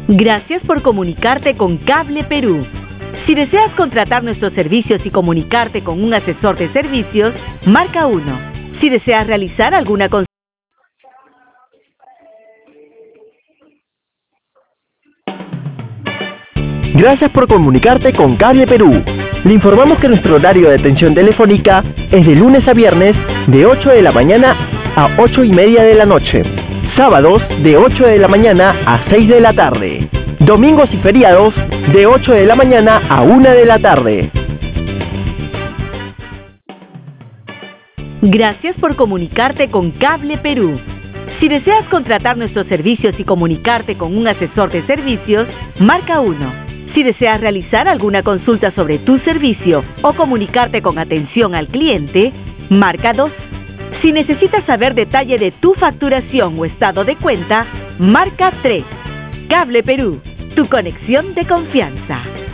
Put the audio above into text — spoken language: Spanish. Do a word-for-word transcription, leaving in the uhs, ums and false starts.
Gracias por comunicarte con Cable Perú. Si deseas contratar nuestros servicios y comunicarte con un asesor de servicios, marca uno. Si deseas realizar alguna consulta, Gracias por comunicarte con Cable Perú. Le informamos que nuestro horario de atención telefónica es de lunes a viernes de ocho de la mañana a ocho y media de la noche. Sábados de ocho de la mañana a seis de la tarde. Domingos y feriados de ocho de la mañana a una de la tarde. Gracias por comunicarte con Cable Perú. Si deseas contratar nuestros servicios y comunicarte con un asesor de servicios, marca uno. Si deseas realizar alguna consulta sobre tu servicio o comunicarte con atención al cliente, marca dos. Si necesitas saber detalle de tu facturación o estado de cuenta, marca tres. Cable Perú, tu conexión de confianza.